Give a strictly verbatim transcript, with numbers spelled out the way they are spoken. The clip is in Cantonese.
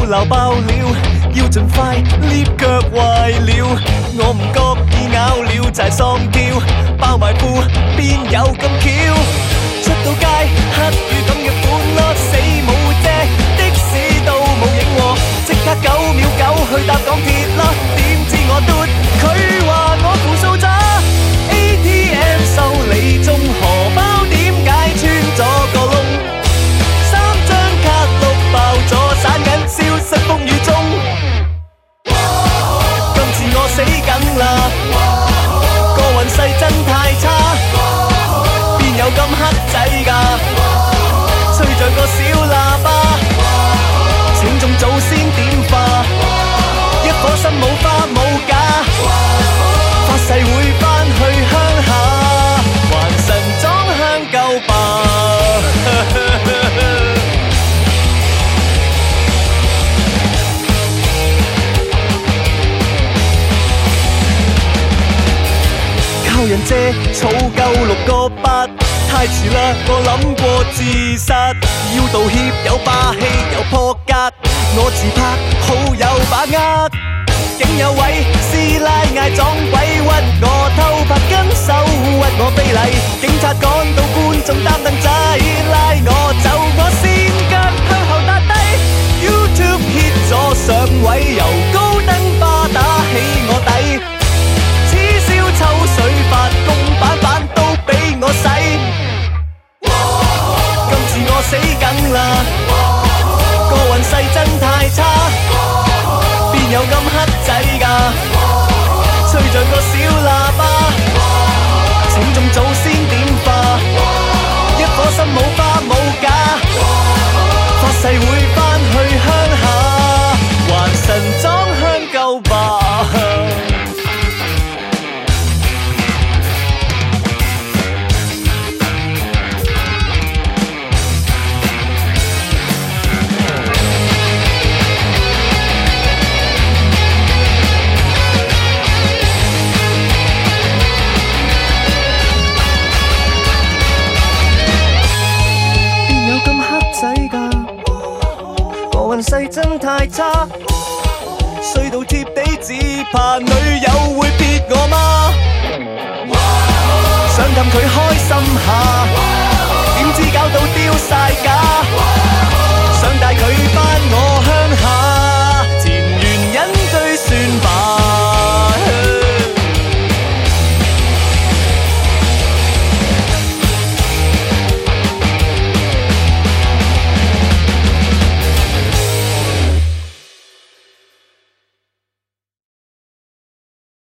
鬧爆了，要盡快捏腳壞了。我唔覺意咬了就係喪叫，包埋褲邊有咁巧？出到街黑雨咁嘅款咯，死冇遮，的士都冇影喎，即刻九秒九去搭港鐵啦。點知我嘟，佢話我負數咋 ？A T M 收你中荷包，點解穿咗個窿？三張卡碌爆咗，散緊消失風雨中。今次我死梗啦，個運勢真太差，邊有咁黑仔㗎？吹着個小喇叭，請眾祖先點化，一顆心冇花冇假，發誓會返去鄉下，還神裝香夠吧。靠人借儲夠六個八，太遲啦！我諗過自殺，要道歉有霸氣有破格，我自拍好有把握。竟有位師奶嗌撞鬼屈我，偷拍跟手屈我非禮，警察趕到觀眾擔凳仔拉我走，我跣腳向後踏低 YouTube hit 咗上位，由高登巴打起我底，此消抽水發公版版都俾我洗，今次我死梗啦，個運勢真太差，邊有咁黑仔㗎？吹着個小喇叭，請眾祖先點化，一顆心冇花冇假，發誓會返去鄉下，還神裝香夠吧。運勢真太差，衰到貼地，只怕女友會撇我嗎？想氹佢開心下，點知搞到丟晒